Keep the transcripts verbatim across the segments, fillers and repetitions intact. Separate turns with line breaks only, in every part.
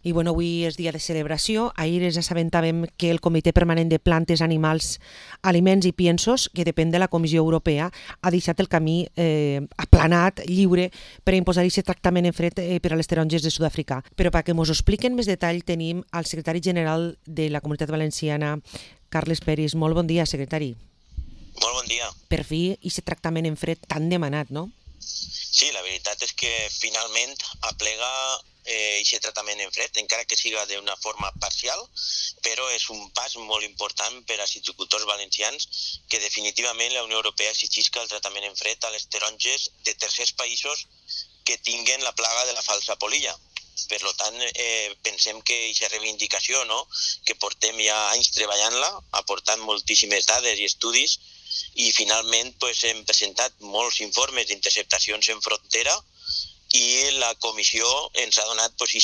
I bueno, avui és dia de celebració. Ahir ens assabentàvem que el Comitè Permanent de Plantes, Animals, Aliments i Piensos, que depèn de la Comissió Europea, ha deixat el camí eh, aplanat, lliure, per a imposar aquest tractament en fred eh, per a les taronges de Sud-àfrica. Però perquè ens ho expliquen més detall tenim al secretari general de la Comunitat Valenciana, Carles Peris. Molt bon dia, secretari.
Molt bon dia.
Per fi, aquest tractament en fred tan demanat, no?
Sí, la veritat és que finalment aplega aquest eh, tractament en fred, encara que siga d'una forma parcial, però és un pas molt important per als citricultors valencians que definitivament la Unió Europea exigisca el tractament en fred a les taronges de tercers països que tinguen la plaga de la falsa polilla. Per tant, eh, pensem que aquesta reivindicació, no?, que portem ja anys treballant-la, aportant moltíssimes dades i estudis, i finalment pues, hem presentat molts informes d'interceptacions en frontera i la comissió ens ha donat pues,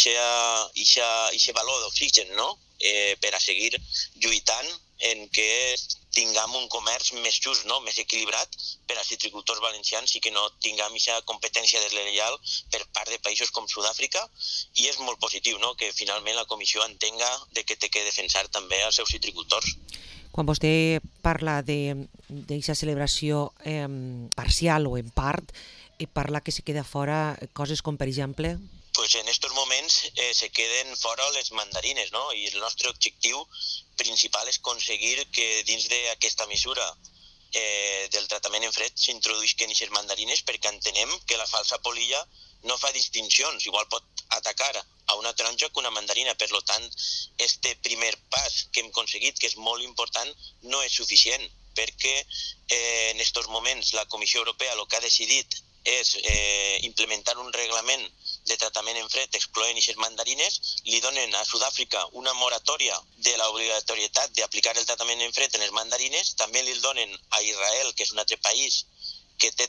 aquest valor d'oxigen, no?, eh, per a seguir lluitant en que tinguem un comerç més just, no?, més equilibrat per als citricultors valencians i que no tinguem aquesta competència deslleial per part de països com Sud-àfrica, i és molt positiu, no?, que finalment la comissió entenga de que té que defensar també els seus citricultors.
Quan vostè parla d'aquesta celebració eh, parcial o en part, eh, parla que se queda fora coses com, per exemple...
Pues en estos moments eh, se queden fora les mandarines, no? I el nostre objectiu principal és aconseguir que dins d'aquesta mesura eh, del tractament en fred s'introduïsquen aquestes mandarines, perquè entenem que la falsa polilla no fa distincions, igual pot atacar a una taronja que una mandarina. Per tant, este primer pas que hem aconseguit, que és molt important, no és suficient, perquè eh, en aquests moments la Comissió Europea el que ha decidit és eh, implementar un reglament de tractament en fred excloent aquestes mandarines, li donen a Sud-àfrica una moratòria de l'obligatorietat d'aplicar el tractament en fred en les mandarines, també li donen a Israel, que és un altre país que té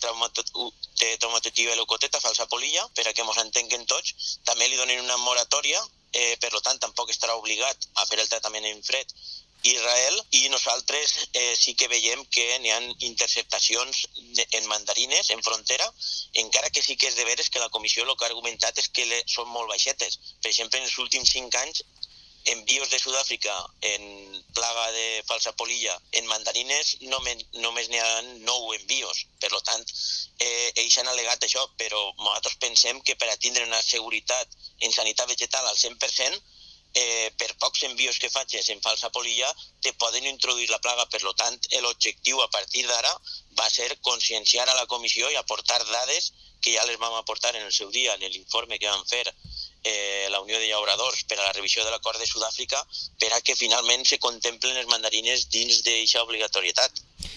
traumatotiva leucoteta, falsa polilla, per a que ens entenguen tots, també li donen una moratòria, eh, per tant tampoc estarà obligat a fer el tractament en fred Israel, i nosaltres eh, sí que veiem que n'hi ha interceptacions en mandarines, en frontera, encara que sí que és de veres que la comissió el que ha argumentat és que le, són molt baixetes. Per exemple, en els últims cinc anys, envios de Sud-àfrica en plaga de falsa polilla en mandarines només, només n'hi ha nou envios. Per tant, eh, ells han al·legat això, però nosaltres pensem que per a tindre una seguretat en sanitat vegetal al cent per cent, eh, per pocs envios que facis en falsa polilla te poden introduir la plaga. Per tant, l'objectiu a partir d'ara va ser conscienciar a la comissió i aportar dades que ja les vam aportar en el seu dia, en l'informe que vam fer eh, la Unió de Llauradors per a la revisió de l'acord de Sud-àfrica, per a que finalment se contemplen les mandarines dins d'aquesta obligatorietat.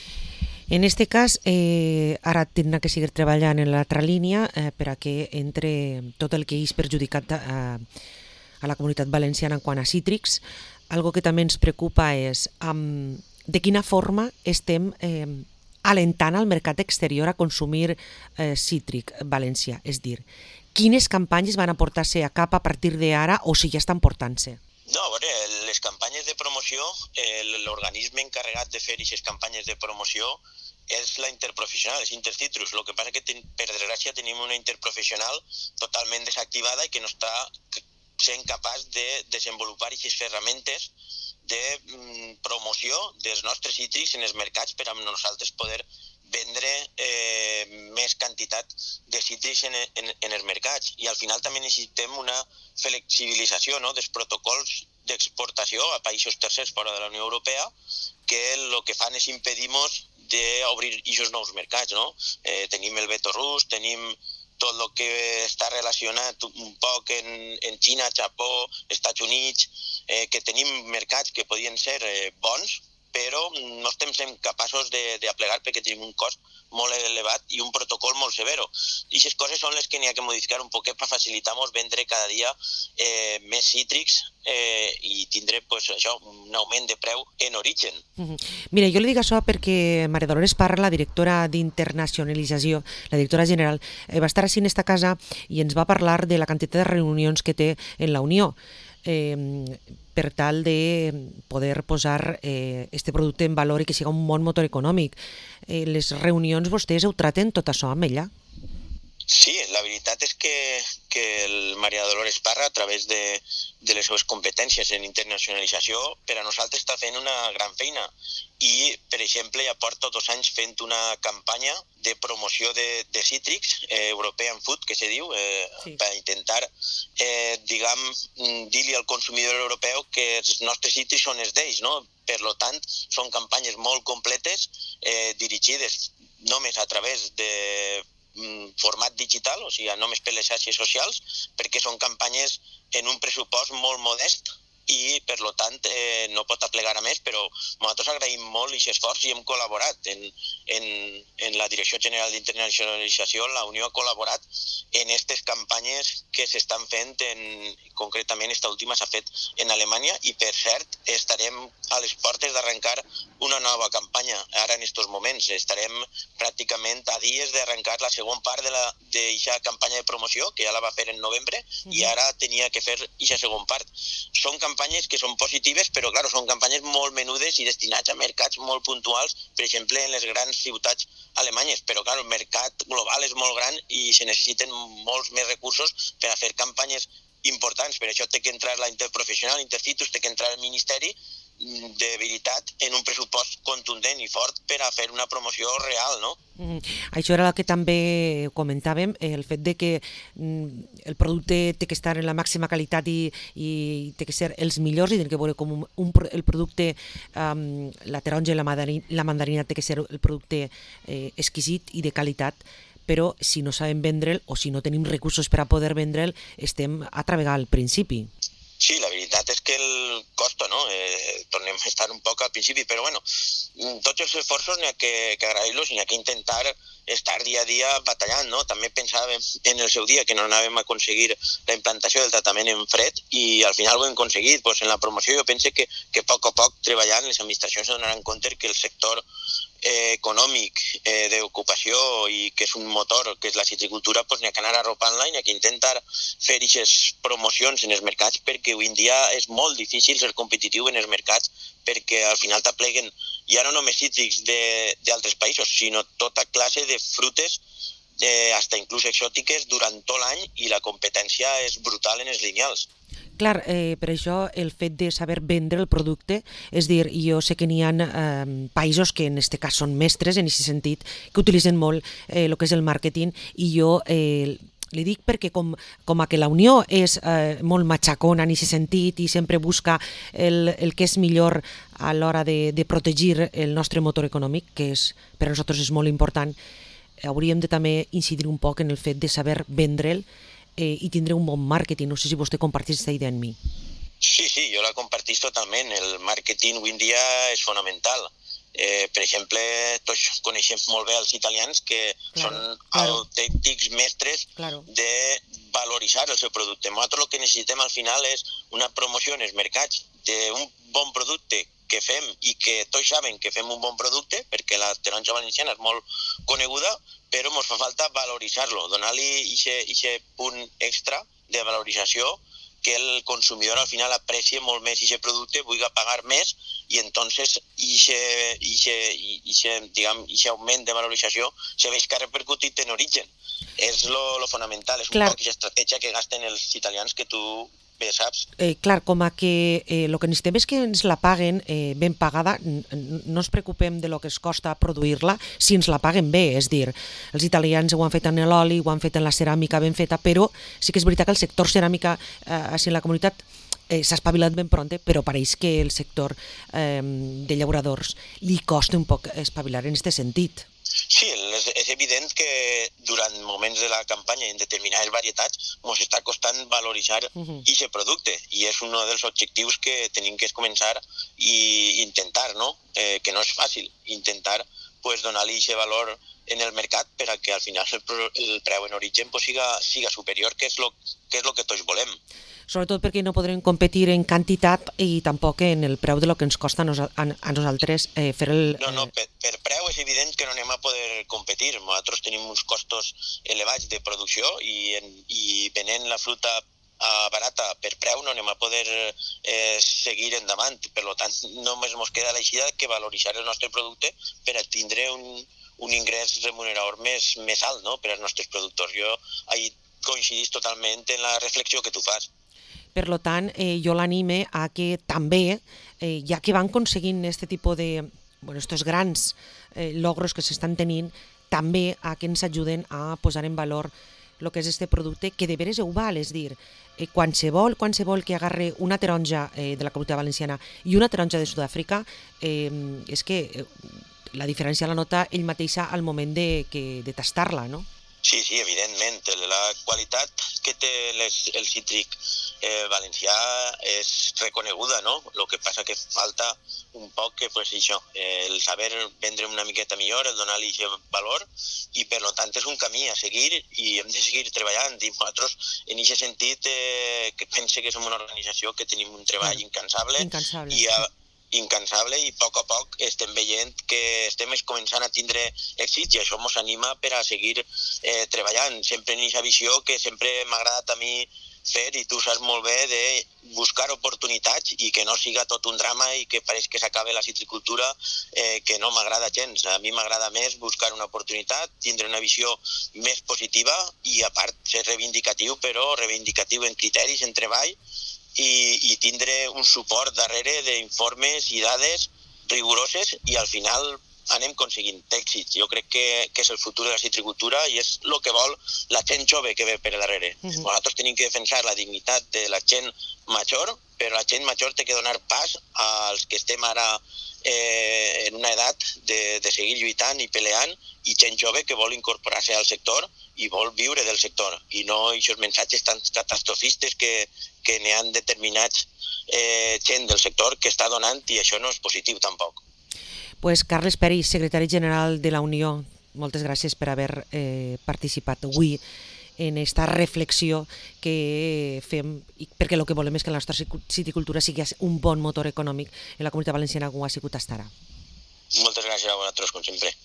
En aquest cas, eh, ara tindrà que seguir treballant en l'altra línia eh, per a que entre tot el que és perjudicat a, a la comunitat valenciana en quant a cítrics. Algo que també ens preocupa és um, de quina forma estem eh, alentant al mercat exterior a consumir eh, cítric valencià, és dir, quines campanyes van a portar-se a cap a partir d'ara o si ja estan portant-se?
No, a veure, les campanyes de promoció, eh, l'organisme encarregat de fer aquestes campanyes de promoció és la interprofessional, és Intercitrus. El que passa que ten, per desgràcia tenim una interprofessional totalment desactivada i que no està sent capaç de desenvolupar aquestes ferramentes de mm, promoció dels nostres cítrics en els mercats per a nosaltres poder vendre eh, més quantitat de cítrics en, en, en els mercats. I al final també necessitem una flexibilització, no?, dels protocols d'exportació a països tercers fora de la Unió Europea, que el que fan és impedir-nos d'obrir aquests nous mercats, no? Eh, tenim el veto rus, tenim tot el que està relacionat un poc en, en Xina, Japó, Estats Units, eh, que tenim mercats que podien ser eh, bons, però no estem sent capaços d'aplegar perquè tenim un cost molt elevat i un protocol molt severo. I aquestes coses són les que n'hi ha que modificar un poquet per facilitar-nos vendre cada dia eh, més cítrics eh, i tindre pues, això, un augment de preu en origen.
Uh-huh. Mira, jo li dic això perquè Maria Dolores Parra, la directora d'internacionalització, la directora general, eh, va estar així en esta casa i ens va parlar de la quantitat de reunions que té en la Unió. Eh, per tal de poder posar eh, este producte en valor i que sigui un bon motor econòmic. Eh, les reunions vostès ho traten tot això amb ella?
Sí, la veritat és que, que el Maria Dolores Parra, a través de, de les seves competències en internacionalització, per a nosaltres està fent una gran feina. I, per exemple, ja porta dos anys fent una campanya de promoció de, de cítrics, eh, European Food, que se diu, eh, sí. per intentar, eh, diguem, dir-li al consumidor europeu que els nostres cítrics són els d'ells, no? Per lo tant, són campanyes molt completes, eh, dirigides només a través de format digital, o sigui, només per les xarxes socials, perquè són campanyes en un pressupost molt modest i, per lo tant, eh, no pot aplegar a més, però nosaltres agraïm molt aquest esforç i hem col·laborat en, en, en la Direcció General d'Internacionalització. La Unió ha col·laborat en aquestes campanyes que s'estan fent, en, concretament esta última s'ha fet en Alemanya i, per cert, estarem a les portes d'arrencar una nova campanya. Ara, en aquests moments, estarem pràcticament a dies d'arrencar la segona part d'aquesta campanya de promoció, que ja la va fer en novembre, mm-hmm. i ara tenia que fer aquesta segona part. Són campanyes que són positives, però, clar, són campanyes molt menudes i destinats a mercats molt puntuals, per exemple, en les grans ciutats alemanyes. Però, clar, el mercat global és molt gran i se necessiten molts més recursos per a fer campanyes importants. Per això té que entrar la interprofessional, Intercitrus, té que entrar el Ministeri de veritat en un pressupost contundent i fort per a fer una promoció real, no?
Mm, això era el que també comentàvem, el fet de que mm, el producte té que estar en la màxima qualitat i, i té que ser els millors i té que veure com un, un, el producte, um, la taronja i la mandarina, la mandarina té que ser el producte eh, exquisit i de qualitat, però si no sabem vendre'l o si no tenim recursos per a poder vendre'l, estem a treballar al principi.
Sí, la veritat és que el costa, no? Eh, tornem a estar un poc al principi, però bueno, tots els esforços n'hi ha que, que agrair-los i n'hi ha que intentar estar dia a dia batallant, no? També pensàvem en el seu dia que no anàvem a aconseguir la implantació del tractament en fred i al final ho hem aconseguit. Pues en la promoció jo pense que, que a poc a poc treballant les administracions se donaran compte que el sector eh, econòmic eh, d'ocupació i que és un motor, que és la citricultura, pues n'hi ha que anar arropant-la i n'hi ha que intentar fer aquestes promocions en els mercats perquè avui en dia és molt difícil ser competitiu en els mercats perquè al final t'apleguen ja no només cítrics d'altres països, sinó tota classe de frutes, eh, hasta inclús exòtiques, durant tot l'any i la competència és brutal en els lineals.
Clar, eh, per això el fet de saber vendre el producte, és dir, jo sé que n'hi ha eh, països que en aquest cas són mestres en aquest sentit, que utilitzen molt eh, el que és el màrqueting i jo eh, li dic perquè com, com a que la Unió és eh, molt matxacona en aquest sentit i sempre busca el, el que és millor a l'hora de, de protegir el nostre motor econòmic, que és, per a nosaltres és molt important, hauríem de també incidir un poc en el fet de saber vendre'l eh, i tindre un bon màrqueting. No sé si vostè compartís aquesta idea amb mi.
Sí, sí, jo la compartís totalment. El màrqueting avui en dia és fonamental. Eh, per exemple, tots coneixem molt bé els italians que claro, són claro. autèntics mestres claro. de valoritzar el seu producte. Nosaltres el que necessitem al final és una promoció en els mercats d'un bon producte que fem i que tots saben que fem un bon producte perquè la taronja valenciana és molt coneguda, però ens fa falta valoritzar-lo, donar-li aquest punt extra de valorització que el consumidor al final aprecia molt més aquest producte, vulgui pagar més i entonces aquest augment de valorització se veix que ha repercutit en origen. És lo, lo fonamental, és Clar. un poc aquesta estratègia que gasten els italians que tu bé saps.
Eh, clar, com a que el eh, que necessitem és que ens la paguen eh, ben pagada, no ens preocupem de lo que es costa produir-la si ens la paguen bé, és dir, els italians ho han fet en l'oli, ho han fet en la ceràmica ben feta, però sí que és veritat que el sector ceràmica eh, així en la comunitat eh, s'ha espavilat ben pronte, però pareix que el sector eh, de llauradors li costa un poc espavilar en aquest sentit.
Sí, és, és evident que durant moments de la campanya en determinades varietats ens està costant valoritzar aquest uh-huh. producte i és un dels objectius que tenim que començar i intentar, no? Eh, que no és fàcil, intentar pues, donar-li aquest valor en el mercat per a que al final el, el preu en origen pues, siga, siga superior, que és el que, és lo que tots volem.
Sobretot perquè no podrem competir en quantitat i tampoc en el preu de lo que ens costa a, nos, a, a nosaltres eh, fer el...
No, no, per, per preu és evident que no anem a poder competir. Nosaltres tenim uns costos elevats de producció i, en, i venent la fruta uh, barata per preu no anem a poder eh, seguir endavant. Per tant, només ens queda l'eixida que valoritzar el nostre producte per a tindre un, un ingrés remunerador més, més alt, no?, per als nostres productors. Jo ahí coincidís totalment en la reflexió que tu fas.
Per lo tant, eh, jo l'anime a que també, eh, ja que van aconseguint este tipus de, bueno, estos grans eh, logros que s'estan tenint, també a que ens ajuden a posar en valor el que és este producte, que de veres ho val, és dir, eh, qualsevol, qualsevol que agarre una taronja eh, de la Comunitat Valenciana i una taronja de Sud-àfrica, eh, és que eh, la diferència la nota ell mateixa al moment de, que, de tastar-la, no?
Sí, sí, evidentment. La qualitat que té les, el cítric eh, valencià és reconeguda, no? El que passa que falta un poc que, pues, això, eh, el saber vendre una miqueta millor, el donar-li aquest valor, i per tant és un camí a seguir i hem de seguir treballant. I nosaltres, en aquest sentit, eh, que pense que som una organització que tenim un treball
Claro.
incansable,
Incansable,
i a,
sí.
incansable i a poc a poc estem veient que estem començant a tindre èxits i això ens anima per a seguir eh, treballant. Sempre en aquesta visió que sempre m'ha agradat a mi fer, i tu saps molt bé, de buscar oportunitats i que no siga tot un drama i que pareix que s'acabe la citricultura, eh, que no m'agrada gens. A mi m'agrada més buscar una oportunitat, tindre una visió més positiva i, a part, ser reivindicatiu, però reivindicatiu en criteris, en treball, i, i tindre un suport darrere d'informes i dades rigoroses, i al final anem aconseguint èxits. Jo crec que, que és el futur de la citricultura i és el que vol la gent jove que ve per darrere. Uh -huh. Nosaltres tenim que defensar la dignitat de la gent major, però la gent major té que donar pas als que estem ara eh, en una edat de, de seguir lluitant i peleant, i gent jove que vol incorporar-se al sector i vol viure del sector, i no aquests missatges tan catastrofistes que, que n'hi ha determinats eh, gent del sector que està donant, i això no és positiu tampoc.
Pues Carles Peris, secretari general de la Unió, moltes gràcies per haver eh, participat avui en aquesta reflexió que fem, perquè el que volem és que la nostra citricultura sigui un bon motor econòmic en la Comunitat Valenciana, com ho ha sigut fins ara.
Moltes gràcies a vosaltres, com sempre.